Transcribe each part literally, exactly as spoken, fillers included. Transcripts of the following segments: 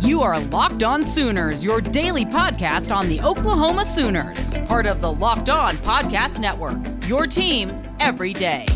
You are Locked On Sooners, your daily podcast on the Oklahoma Sooners. Part of the Locked On Podcast Network, your team every day.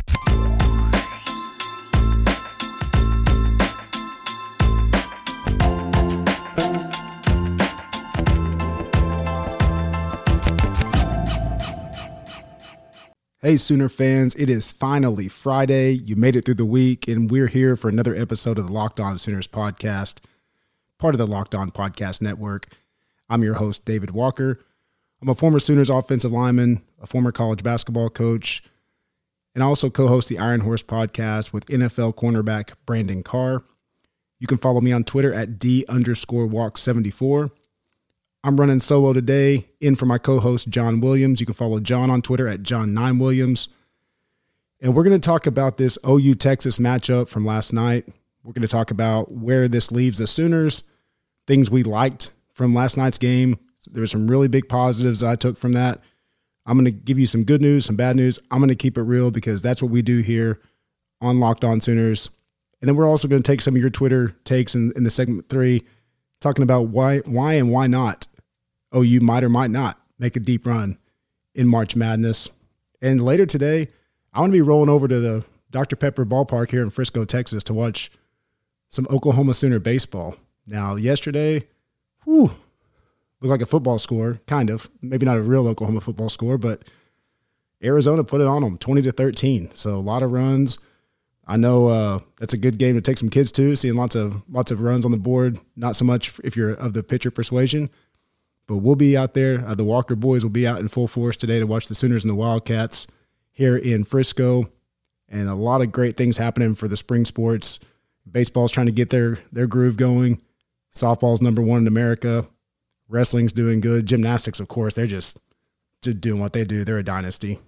Hey Sooner fans, it is finally Friday. You made it through the week, and we're here for another episode of the Locked On Sooners podcast, part of the Locked On Podcast Network. I'm your host, David Walker. I'm a former Sooners offensive lineman, a former college basketball coach, and I also co-host the Iron Horse podcast with N F L cornerback Brandon Carr. You can follow me on Twitter at D underscore walk 74. I'm running solo today, in for my co-host, John Williams. You can follow John on Twitter at John nine Williams. And we're going to talk about this O U Texas matchup from last night. We're going to talk about where this leaves the Sooners, things we liked from last night's game. There were some really big positives I took from that. I'm going to give you some good news, some bad news. I'm going to keep it real because that's what we do here on Locked On Sooners. And then we're also going to take some of your Twitter takes in, in the segment three, talking about why, why and why not O U might or might not make a deep run in March Madness. And later today, I want to be rolling over to the Doctor Pepper ballpark here in Frisco, Texas to watch some Oklahoma Sooner baseball. Now, yesterday, whew, looked like a football score, kind of. Maybe not a real Oklahoma football score, but Arizona put it on them, twenty to thirteen. So a lot of runs. I know uh, that's a good game to take some kids to, seeing lots of lots of runs on the board. Not so much if you're of the pitcher persuasion. But we'll be out there. Uh, the Walker boys will be out in full force today to watch the Sooners and the Wildcats here in Frisco. And a lot of great things happening for the spring sports. Baseball's trying to get their, their groove going. Softball's number one in America. Wrestling's doing good. Gymnastics, of course, they're just, just doing what they do. They're a dynasty.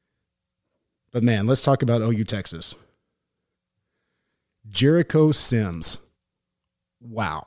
But, man, let's talk about O U Texas. Jericho Sims. Wow.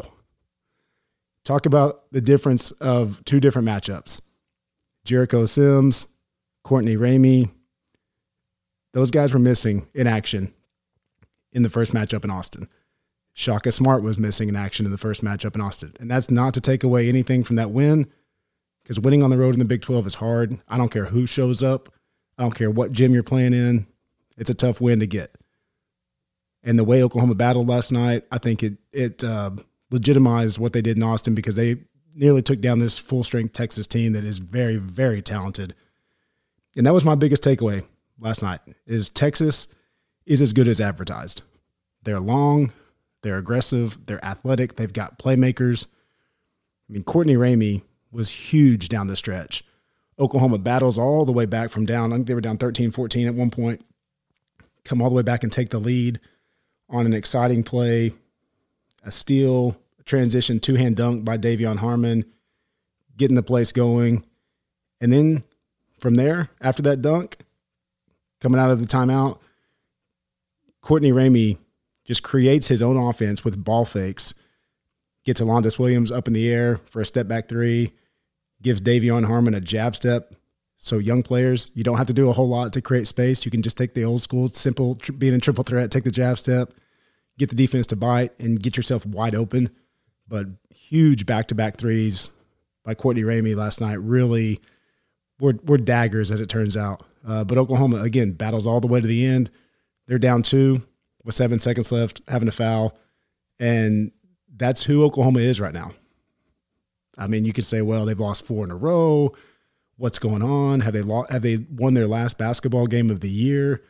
Talk about the difference of two different matchups. Jericho Sims, Courtney Ramey. Those guys were missing in action in the first matchup in Austin. Shaka Smart was missing in action in the first matchup in Austin. And that's not to take away anything from that win, because winning on the road in the Big twelve is hard. I don't care who shows up. I don't care what gym you're playing in. It's a tough win to get. And the way Oklahoma battled last night, I think it it uh, legitimized what they did in Austin, because they nearly took down this full-strength Texas team that is very, very talented. And that was my biggest takeaway last night, is Texas is as good as advertised. They're long, they're aggressive, they're athletic, they've got playmakers. I mean, Courtney Ramey was huge down the stretch. Oklahoma battles all the way back from down. I think they were down thirteen fourteen at one point. Come all the way back and take the lead on an exciting play, a steal, a transition, two-hand dunk by Davion Harmon, getting the place going. And then from there, after that dunk, coming out of the timeout, Courtney Ramey just creates his own offense with ball fakes, gets Alondas Williams up in the air for a step-back three, gives Davion Harmon a jab step. So young players, you don't have to do a whole lot to create space. You can just take the old school, simple, being in triple threat, take the jab step, get the defense to bite, and get yourself wide open. But huge back-to-back threes by Courtney Ramey last night really were, were daggers, as it turns out. Uh, but Oklahoma, again, battles all the way to the end. They're down two with seven seconds left, having a foul. And that's who Oklahoma is right now. I mean, you could say, well, they've lost four in a row. What's going on? Have they lost, have they won their last basketball game of the year?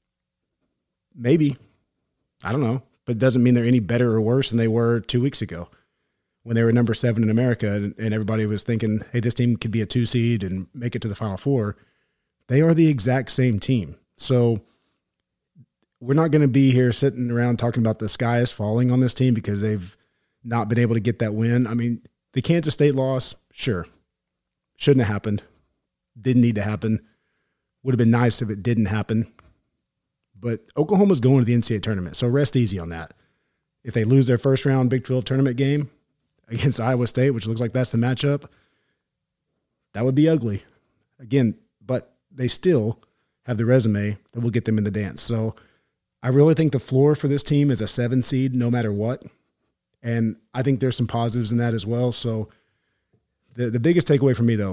Maybe. I don't know. But it doesn't mean they're any better or worse than they were two weeks ago when they were number seven in America and, and everybody was thinking, hey, this team could be a two seed and make it to the Final Four. They are the exact same team. So we're not going to be here sitting around talking about the sky is falling on this team because they've not been able to get that win. I mean, the Kansas State loss, sure. Shouldn't have happened. Didn't need to happen. Would have been nice if it didn't happen. But Oklahoma's going to the N C double A tournament, so rest easy on that. If they lose their first round Big twelve tournament game against Iowa State, which looks like that's the matchup, that would be ugly. Again, but they still have the resume that will get them in the dance. So I really think the floor for this team is a seven seed no matter what. And I think there's some positives in that as well. So the, the biggest takeaway for me, though,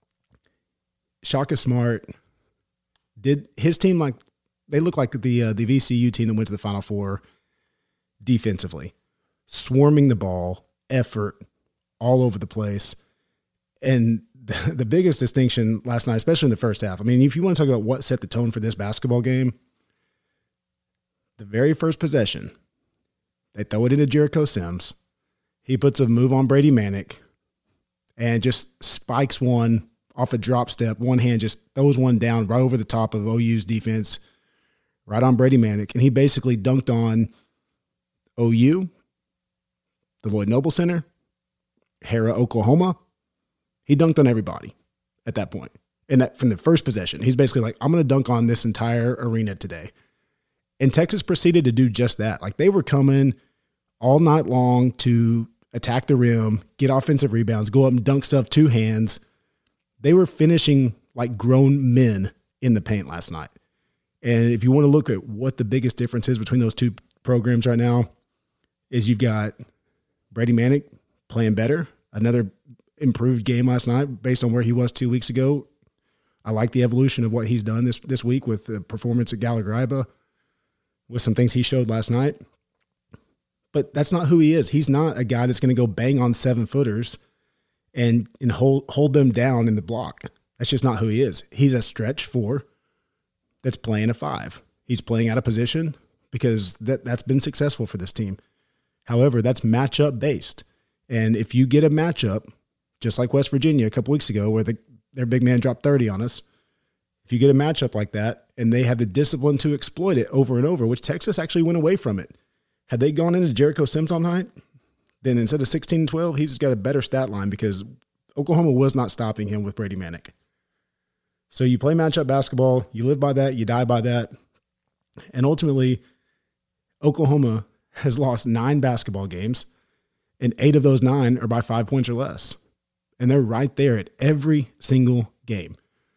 Shaka Smart did his team like they look like the uh, the V C U team that went to the Final Four defensively, swarming the ball, effort all over the place. And the, the biggest distinction last night, especially in the first half, I mean, if you want to talk about what set the tone for this basketball game, the very first possession, they throw it into Jericho Sims. He puts a move on Brady Manick and just spikes one off a drop step. One hand just throws one down right over the top of O U's defense, right on Brady Manick. And he basically dunked on O U, the Lloyd Noble Center, Hera, Oklahoma. He dunked on everybody at that point. And that from the first possession, he's basically like, I'm going to dunk on this entire arena today. And Texas proceeded to do just that. Like, they were coming all night long to attack the rim, get offensive rebounds, go up and dunk stuff two hands. They were finishing like grown men in the paint last night. And if you want to look at what the biggest difference is between those two programs right now, is you've got Brady Manick playing better, another improved game last night based on where he was two weeks ago. I like the evolution of what he's done this, this week with the performance at Gallagher-Iba, with some things he showed last night. But that's not who he is. He's not a guy that's going to go bang on seven footers and, and hold, hold them down in the block. That's just not who he is. He's a stretch four that's playing a five. He's playing out of position because that, that's been successful for this team. However, that's matchup based. And if you get a matchup, just like West Virginia a couple weeks ago where the, their big man dropped thirty on us, if you get a matchup like that and they have the discipline to exploit it over and over, which Texas actually went away from it. Had they gone into Jericho Sims all night, then instead of sixteen and twelve, he's got a better stat line because Oklahoma was not stopping him with Brady Manick. So you play matchup basketball, you live by that, you die by that. And ultimately, Oklahoma has lost nine basketball games, and eight of those nine are by five points or less. And they're right there at every single game.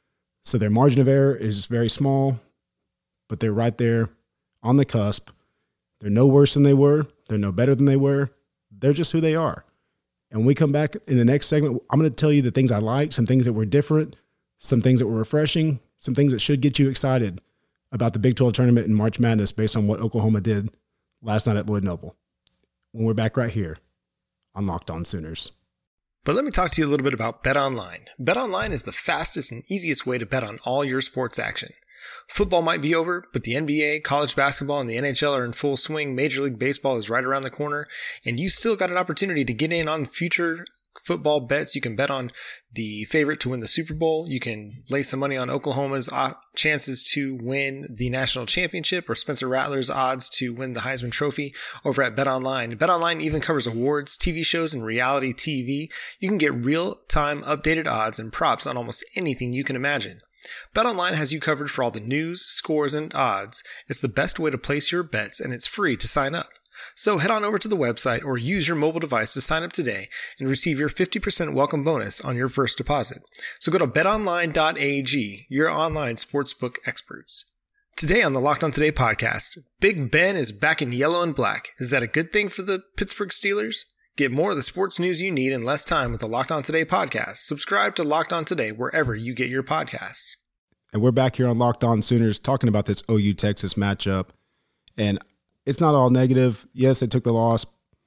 So their margin of error is very small, but they're right there on the cusp. They're no worse than they were. They're no better than they were. They're just who they are. And when we come back in the next segment, I'm going to tell you the things I liked, some things that were different, some things that were refreshing, some things that should get you excited about the Big twelve tournament and March Madness based on what Oklahoma did last night at Lloyd Noble. When we're back right here on Locked On Sooners. But let me talk to you a little bit about BetOnline. BetOnline is the fastest and easiest way to bet on all your sports action. Football might be over, but the N B A, college basketball, and the N H L are in full swing. Major League Baseball is right around the corner, and you still got an opportunity to get in on future football bets. You can bet on the favorite to win the Super Bowl. You can lay some money on Oklahoma's chances to win the national championship or Spencer Rattler's odds to win the Heisman Trophy over at BetOnline. BetOnline even covers awards, T V shows, and reality T V. You can get real-time updated odds and props on almost anything you can imagine. BetOnline has you covered for all the news, scores, and odds. It's the best way to place your bets, and it's free to sign up. So head on over to the website or use your mobile device to sign up today and receive your fifty percent welcome bonus on your first deposit. So go to bet online dot a g, your online sportsbook experts. Today on the Locked On Today podcast, Big Ben is back in yellow and black. Is that a good thing for the Pittsburgh Steelers? Get more of the sports news you need in less time with the Locked On Today podcast. Subscribe to Locked On Today wherever you get your podcasts. And we're back here on Locked On Sooners talking about this O U Texas matchup. And it's not all negative. Yes, they took the loss.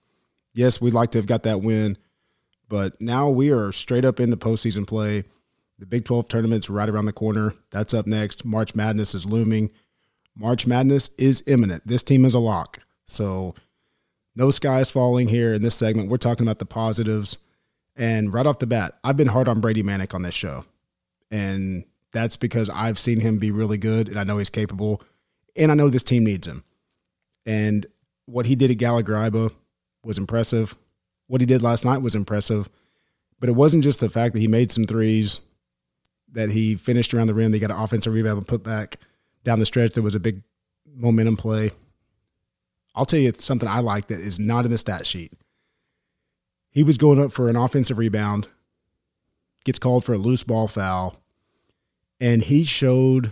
Yes, we'd like to have got that win. But now we are straight up into postseason play. The Big twelve tournament's right around the corner. That's up next. March Madness is looming. March Madness is imminent. This team is a lock. So no sky is falling here in this segment. We're talking about the positives. And right off the bat, I've been hard on Brady Manick on this show. And that's because I've seen him be really good, and I know he's capable, and I know this team needs him. And what he did at Gallagher-Iba was impressive. What he did last night was impressive. But it wasn't just the fact that he made some threes, that he finished around the rim, they got an offensive rebound and put back down the stretch. There was a big momentum play. I'll tell you, it's something I like that is not in the stat sheet. He was going up for an offensive rebound, gets called for a loose ball foul, and he showed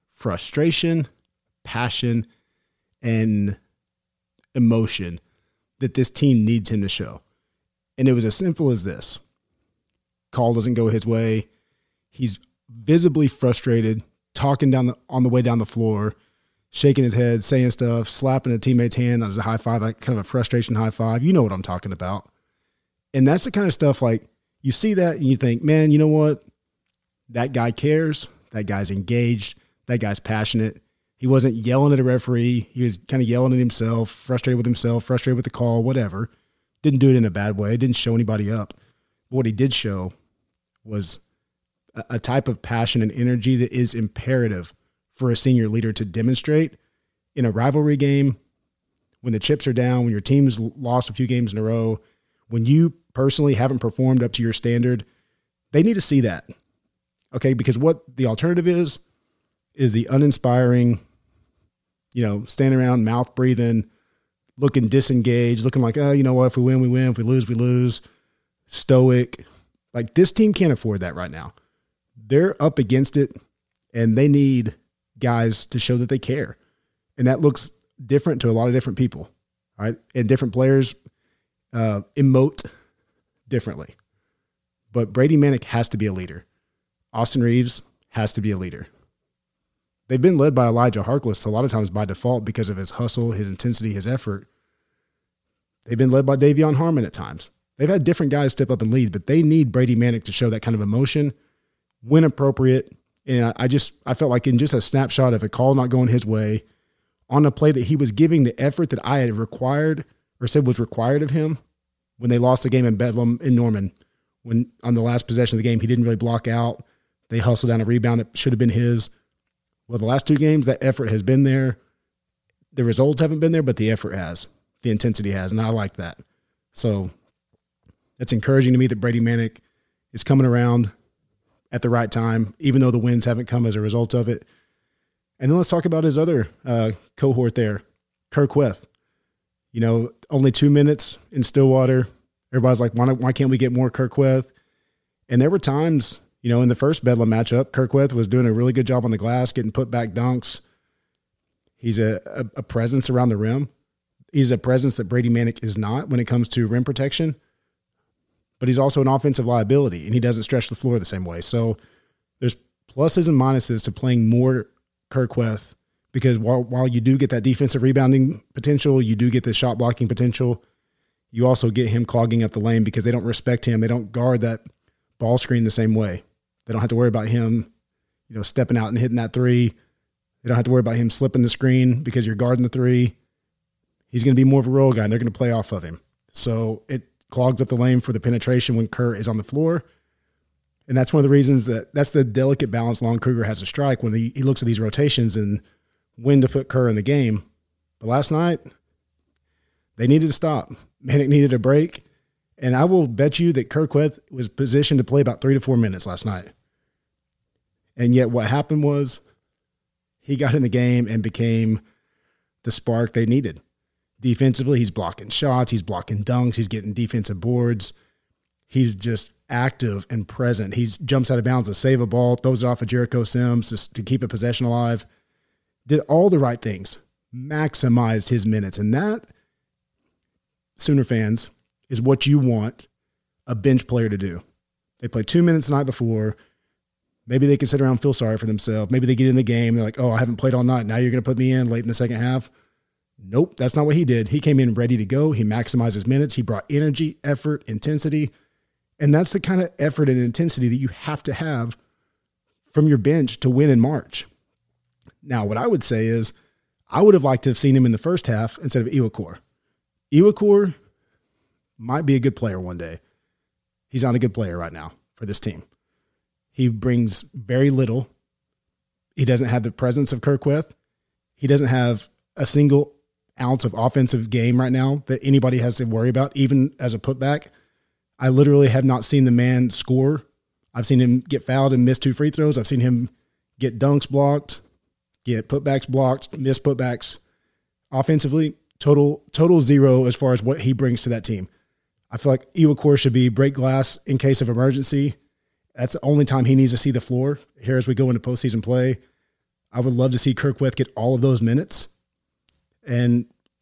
frustration, passion, and emotion that this team needs him to show. And it was as simple as this. Call doesn't go his way. He's visibly frustrated, talking down the, on the way down the floor, shaking his head, saying stuff, slapping a teammate's hand as a high five, like kind of a frustration high five. You know what I'm talking about. And that's the kind of stuff like you see that and you think, man, you know what? That guy cares. That guy's engaged. That guy's passionate. He wasn't yelling at a referee. He was kind of yelling at himself, frustrated with himself, frustrated with the call, whatever. Didn't do it in a bad way. Didn't show anybody up. But what he did show was a, a type of passion and energy that is imperative for a senior leader to demonstrate in a rivalry game when the chips are down, when your team's lost a few games in a row, when you personally haven't performed up to your standard. They need to see that. Okay, because what the alternative is, is the uninspiring, you know, standing around, mouth breathing, looking disengaged, looking like, oh, you know what, if we win, we win. If we lose, we lose. Stoic. Like, this team can't afford that right now. They're up against it, and they need guys to show that they care. And that looks different to a lot of different people, all right? And different players uh, emote differently. But Brady Manek has to be a leader. Austin Reaves has to be a leader. They've been led by Elijah Harkless a lot of times by default because of his hustle, his intensity, his effort. They've been led by Davion Harmon at times. They've had different guys step up and lead, but they need Brady Manek to show that kind of emotion when appropriate. And I just, I felt like in just a snapshot of a call not going his way on a play that he was giving the effort that I had required or said was required of him when they lost the game in Bedlam in Norman. When on the last possession of the game, he didn't really block out. They hustled down a rebound that should have been his. Well, the last two games, that effort has been there. The results haven't been there, but the effort has. The intensity has, and I like that. So it's encouraging to me that Brady Manek is coming around at the right time, even though the wins haven't come as a result of it. And then let's talk about his other uh, cohort there, Kur Kuath. You know, only two minutes in Stillwater. Everybody's like, why, not, why can't we get more Kur Kuath? And there were times, you know, in the first Bedlam matchup, Kur Kuath was doing a really good job on the glass, getting put back dunks. He's a, a, a presence around the rim. He's a presence that Brady Manek is not when it comes to rim protection. But he's also an offensive liability, and he doesn't stretch the floor the same way. So there's pluses and minuses to playing more Kur Kuath because while while you do get that defensive rebounding potential, you do get the shot blocking potential, you also get him clogging up the lane because they don't respect him. They don't guard that ball screen the same way. They don't have to worry about him, you know, stepping out and hitting that three. They don't have to worry about him slipping the screen because you're guarding the three. He's going to be more of a roll guy, and they're going to play off of him. So it clogs up the lane for the penetration when Kerr is on the floor. And that's one of the reasons that that's the delicate balance Lon Kruger has to strike when he, he looks at these rotations and when to put Kerr in the game. But last night, they needed to stop. Manek needed a break. And I will bet you that Kur Kuath was positioned to play about three to four minutes last night. And yet what happened was he got in the game and became the spark they needed. Defensively, he's blocking shots, he's blocking dunks, he's getting defensive boards. He's just active and present. He jumps out of bounds to save a ball, throws it off of Jericho Sims to, to keep a possession alive. Did all the right things, maximized his minutes. And that, Sooner fans, is what you want a bench player to do. They played two minutes the night before. Maybe they can sit around and feel sorry for themselves. Maybe they get in the game. They're like, oh, I haven't played all night. Now you're going to put me in late in the second half. Nope, that's not what he did. He came in ready to go. He maximized his minutes. He brought energy, effort, intensity. And that's the kind of effort and intensity that you have to have from your bench to win in March. Now, what I would say is I would have liked to have seen him in the first half instead of Iwuakor. Iwuakor might be a good player one day. He's not a good player right now for this team. He brings very little. He doesn't have the presence of Kur Kuath. He doesn't have a single ounce of offensive game right now that anybody has to worry about, even as a putback. I literally have not seen the man score. I've seen him get fouled and miss two free throws. I've seen him get dunks blocked, get putbacks blocked, miss putbacks. Offensively, total total zero as far as what he brings to that team. I feel like Iwuakor should be break glass in case of emergency. That's the only time he needs to see the floor here as we go into postseason play. I would love to see Kur Kuath get all of those minutes. And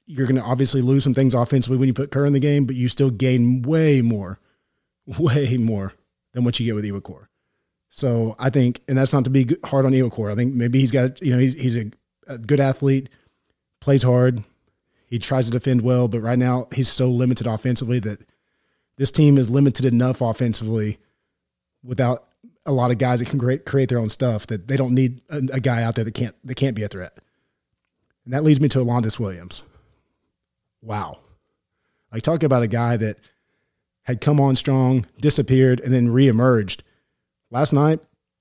you're going to obviously lose some things offensively when you put Kerr in the game, but you still gain way more, way more than what you get with Iwuakor. So I think, and that's not to be hard on Iwuakor. I think maybe he's got, you know, he's, he's a, a good athlete, plays hard. He tries to defend well, but right now he's so limited offensively that this team is limited enough offensively without a lot of guys that can create, create their own stuff that they don't need a, a guy out there that can't, that can't be a threat. And that leads me to Alondes Williams. Wow. I talk about a guy that had come on strong, disappeared, and then reemerged. Last night,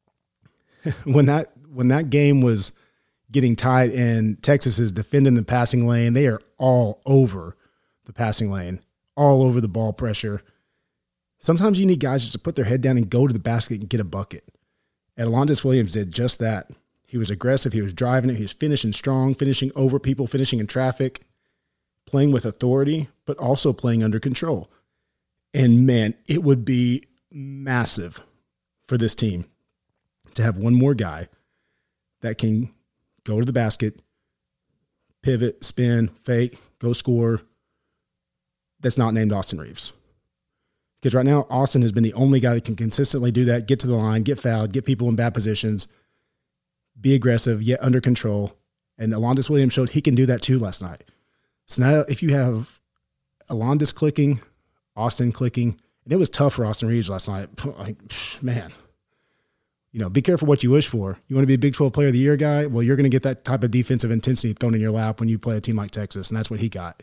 when that when that game was getting tight and Texas is defending the passing lane, they are all over the passing lane, all over the ball pressure. Sometimes you need guys just to put their head down and go to the basket and get a bucket. And Alondes Williams did just that. He was aggressive. He was driving it. He was finishing strong, finishing over people, finishing in traffic, playing with authority, but also playing under control. And, man, it would be massive for this team to have one more guy that can go to the basket, pivot, spin, fake, go score, that's not named Austin Reaves. Because right now, Austin has been the only guy that can consistently do that, get to the line, get fouled, get people in bad positions, be aggressive, yet under control. And Alondes Williams showed he can do that too last night. So now if you have Alondes clicking, Austin clicking, and it was tough for Austin Reaves last night. Like, man, you know, be careful what you wish for. You want to be a Big twelve Player of the Year guy? Well, you're going to get that type of defensive intensity thrown in your lap when you play a team like Texas, and that's what he got.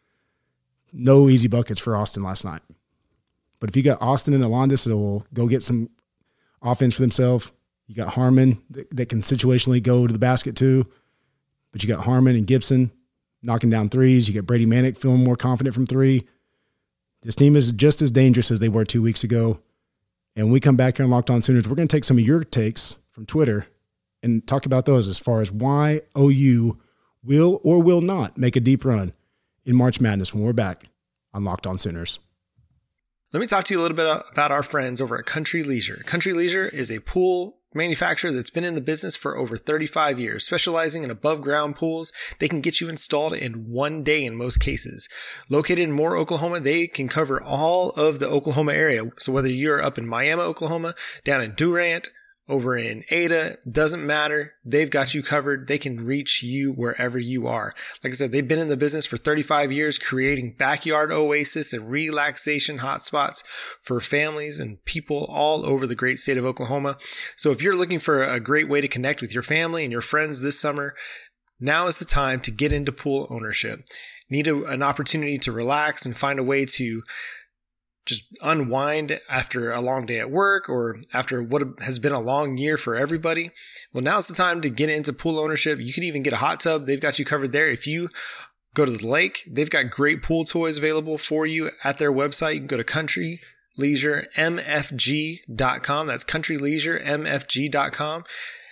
No easy buckets for Austin last night. But if you got Austin and Alondes that will go get some offense for themselves, you got Harmon that, that can situationally go to the basket too, but you got Harmon and Gibson knocking down threes. You get Brady Manick feeling more confident from three. This team is just as dangerous as they were two weeks ago. And when we come back here on Locked On Sooners, we're going to take some of your takes from Twitter and talk about those as far as why O U will or will not make a deep run in March Madness when we're back on Locked On Sooners. Let me talk to you a little bit about our friends over at Country Leisure. Country Leisure is a pool manufacturer that's been in the business for over thirty-five years, specializing in above ground pools. They can get you installed in one day in most cases. Located in Moore, Oklahoma, they can cover all of the Oklahoma area. So whether you're up in Miami, Oklahoma, down in Durant, over in Ada, doesn't matter. They've got you covered. They can reach you wherever you are. Like I said, they've been in the business for thirty-five years, creating backyard oasis and relaxation hotspots for families and people all over the great state of Oklahoma. So if you're looking for a great way to connect with your family and your friends this summer, now is the time to get into pool ownership. Need a, an opportunity to relax and find a way to just unwind after a long day at work or after what has been a long year for everybody. Well, now's the time to get into pool ownership. You can even get a hot tub. They've got you covered there. If you go to the lake, they've got great pool toys available for you at their website. You can go to country leisure m f g dot com. That's country leisure m f g dot com.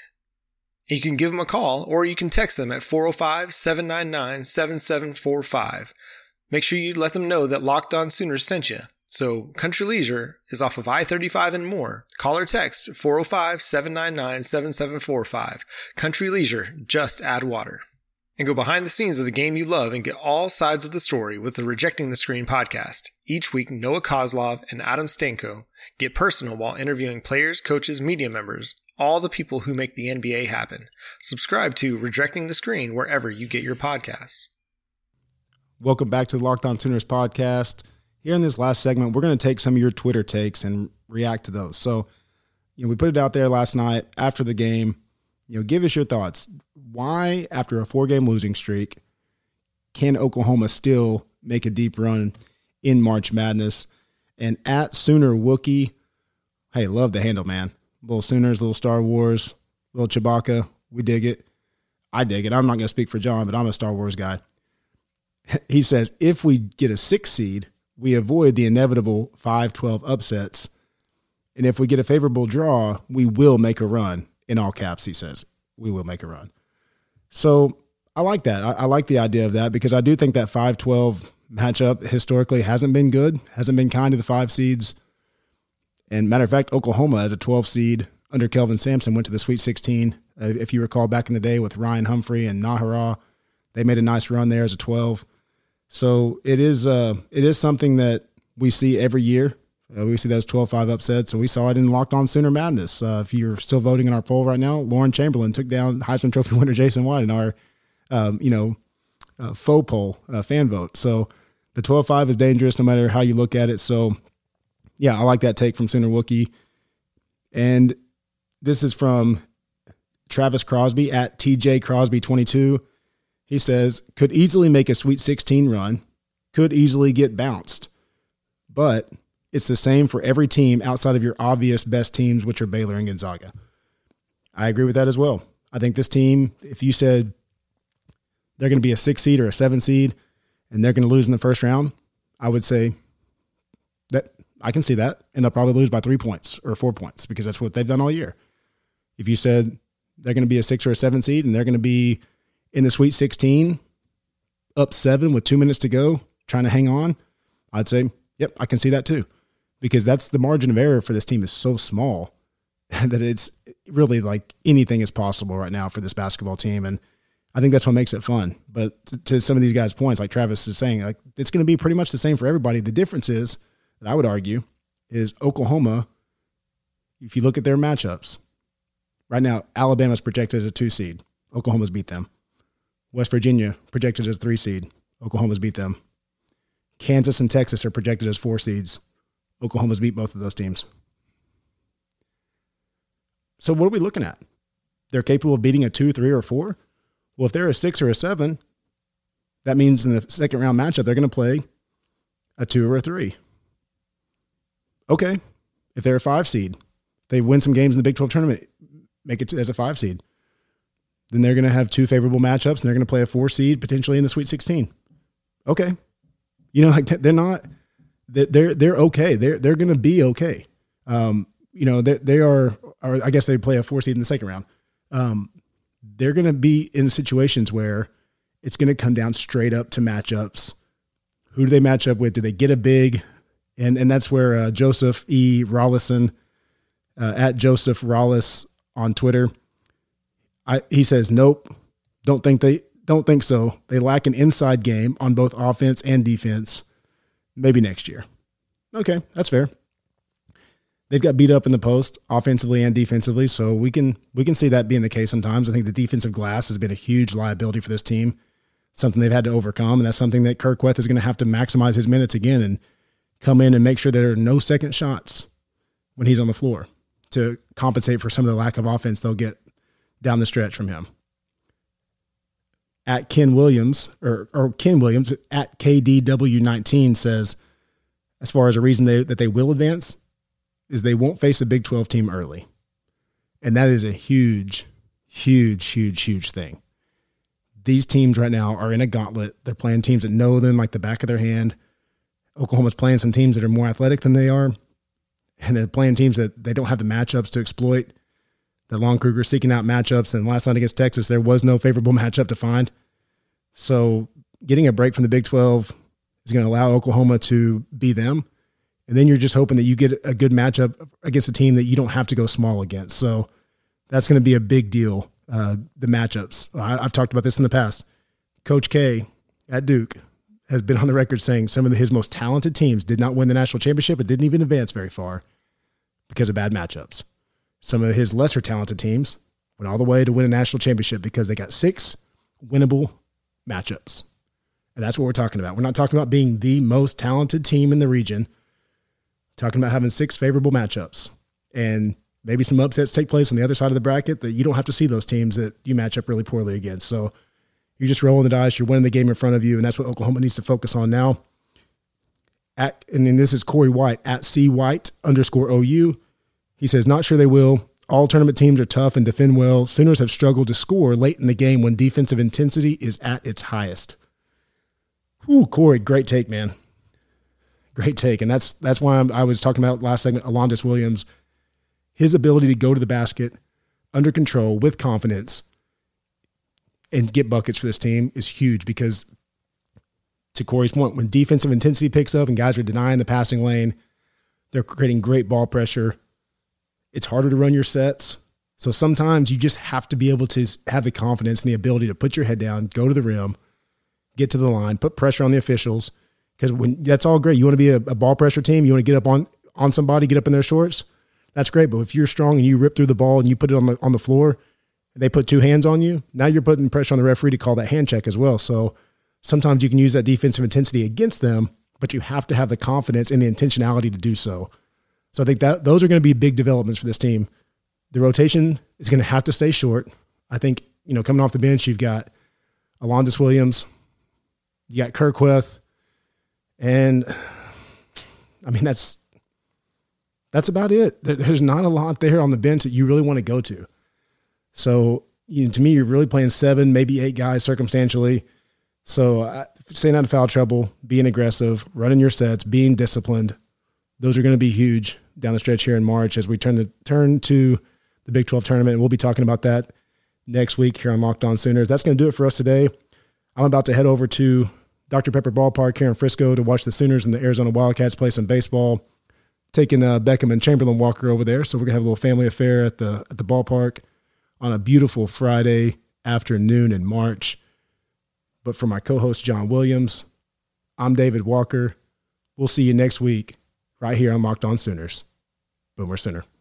You can give them a call or you can text them at four oh five, seven nine nine, seven seven four five. Make sure you let them know that Locked On Sooners sent you. So Country Leisure is off of I thirty-five and more. Call or text four oh five, seven nine nine, seven seven four five. Country Leisure, just add water. And go behind the scenes of the game you love and get all sides of the story with the Rejecting the Screen podcast. Each week, Noah Kozlov and Adam Stanko get personal while interviewing players, coaches, media members, all the people who make the N B A happen. Subscribe to Rejecting the Screen wherever you get your podcasts. Welcome back to the Locked On Sooners podcast. Here in this last segment, we're going to take some of your Twitter takes and react to those. So, you know, we put it out there last night after the game. You know, give us your thoughts. Why, after a four-game losing streak, can Oklahoma still make a deep run in March Madness? And at Sooner Wookie, hey, love the handle, man. Little Sooners, little Star Wars, little Chewbacca. We dig it. I dig it. I'm not going to speak for John, but I'm a Star Wars guy. He says, if we get a six seed, we avoid the inevitable five twelve upsets. And if we get a favorable draw, we will make a run. In all caps, he says, we will make a run. So I like that. I, I like the idea of that because I do think that five twelve matchup historically hasn't been good, hasn't been kind to the five seeds. And matter of fact, Oklahoma as a twelve seed under Kelvin Sampson went to the Sweet sixteen. Uh, if you recall back in the day with Ryan Humphrey and Nahara, they made a nice run there as a twelve. So it is uh, it is something that we see every year. Uh, we see those twelve five upsets. So we saw it in Locked On Sooner Madness. Uh, if you're still voting in our poll right now, Lauren Chamberlain took down Heisman Trophy winner Jason White in our, um, you know, uh, faux poll, uh, fan vote. So the twelve five is dangerous no matter how you look at it. So, yeah, I like that take from Sooner Wookie. And this is from Travis Crosby at T J Crosby twenty-two. He says, could easily make a Sweet sixteen run, could easily get bounced, but it's the same for every team outside of your obvious best teams, which are Baylor and Gonzaga. I agree with that as well. I think this team, if you said they're going to be a six seed or a seven seed and they're going to lose in the first round, I would say that I can see that. And they'll probably lose by three points or four points because that's what they've done all year. If you said they're going to be a six or a seven seed and they're going to be in the Sweet sixteen, up seven with two minutes to go, trying to hang on, I'd say, yep, I can see that too. Because that's the margin of error for this team is so small that it's really like anything is possible right now for this basketball team. And I think that's what makes it fun. But to, to some of these guys' points, like Travis is saying, like it's going to be pretty much the same for everybody. The difference is that I would argue is Oklahoma, if you look at their matchups, right now, Alabama's projected as a two seed. Oklahoma's beat them. West Virginia projected as a three seed. Oklahoma's beat them. Kansas and Texas are projected as four seeds. Oklahoma's beat both of those teams. So what are we looking at? They're capable of beating a two, three, or four? Well, if they're a six or a seven, that means in the second round matchup, they're going to play a two or a three. Okay. If they're a five seed, they win some games in the Big twelve tournament, make it as a five seed. Then they're going to have two favorable matchups and they're going to play a four seed potentially in the Sweet sixteen. Okay. You know, like they're not, they're, they're okay. They're, they're going to be okay. Um, you know, they, they are, or I guess they play a four seed in the second round. Um, they're going to be in situations where it's going to come down straight up to matchups. Who do they match up with? Do they get a big? And and that's where uh, Joseph E. Rollison, uh, at Joseph Rollis on Twitter, I, he says, nope, don't think they don't think so. They lack an inside game on both offense and defense. Maybe next year. Okay, that's fair. They've got beat up in the post offensively and defensively, so we can we can see that being the case sometimes. I think the defensive glass has been a huge liability for this team, something they've had to overcome, and that's something that Kirk Weth is going to have to maximize his minutes again and come in and make sure there are no second shots when he's on the floor to compensate for some of the lack of offense they'll get down the stretch from him. At Ken Williams, or, or Ken Williams, at K D W nineteen says, as far as a reason they, that they will advance, is they won't face a Big twelve team early. And that is a huge, huge, huge, huge thing. These teams right now are in a gauntlet. They're playing teams that know them like the back of their hand. Oklahoma's playing some teams that are more athletic than they are. And they're playing teams that they don't have the matchups to exploit. That Lon Kruger seeking out matchups. And last night against Texas, there was no favorable matchup to find. So getting a break from the Big twelve is going to allow Oklahoma to be them. And then you're just hoping that you get a good matchup against a team that you don't have to go small against. So that's going to be a big deal, uh, the matchups. I, I've talked about this in the past. Coach K at Duke has been on the record saying some of his most talented teams did not win the national championship but didn't even advance very far because of bad matchups. Some of his lesser talented teams went all the way to win a national championship because they got six winnable matchups. And that's what we're talking about. We're not talking about being the most talented team in the region. Talking about having six favorable matchups and maybe some upsets take place on the other side of the bracket that you don't have to see those teams that you match up really poorly against. So you're just rolling the dice. You're winning the game in front of you. And that's what Oklahoma needs to focus on now. At, and then this is Corey White at C White underscore O U. He says, not sure they will. All tournament teams are tough and defend well. Sooners have struggled to score late in the game when defensive intensity is at its highest. Whew, Corey, great take, man. Great take. And that's that's why I'm, I was talking about last segment, Alondas Williams, his ability to go to the basket under control with confidence and get buckets for this team is huge because, to Corey's point, when defensive intensity picks up and guys are denying the passing lane, they're creating great ball pressure. It's harder to run your sets. So sometimes you just have to be able to have the confidence and the ability to put your head down, go to the rim, get to the line, put pressure on the officials, because when that's all great. You want to be a, a ball pressure team. You want to get up on, on somebody, get up in their shorts. That's great. But if you're strong and you rip through the ball and you put it on the on the floor, and they put two hands on you, now you're putting pressure on the referee to call that hand check as well. So sometimes you can use that defensive intensity against them, but you have to have the confidence and the intentionality to do so. So I think that those are going to be big developments for this team. The rotation is going to have to stay short. I think, you know, coming off the bench, you've got Alondes Williams, you got Kirkwith, and I mean, that's, that's about it. There, there's not a lot there on the bench that you really want to go to. So, you know, to me, you're really playing seven, maybe eight guys circumstantially. So uh, staying out of foul trouble, being aggressive, running your sets, being disciplined, those are going to be huge down the stretch here in March as we turn the turn to the Big twelve tournament. And we'll be talking about that next week here on Locked On Sooners. That's going to do it for us today. I'm about to head over to Doctor Pepper Ballpark here in Frisco to watch the Sooners and the Arizona Wildcats play some baseball, taking uh, Beckham and Chamberlain Walker over there. So we're going to have a little family affair at the at the ballpark on a beautiful Friday afternoon in March. But for my co-host, John Williams, I'm David Walker. We'll see you next week right here on Locked On Sooners. Boomer Sooner.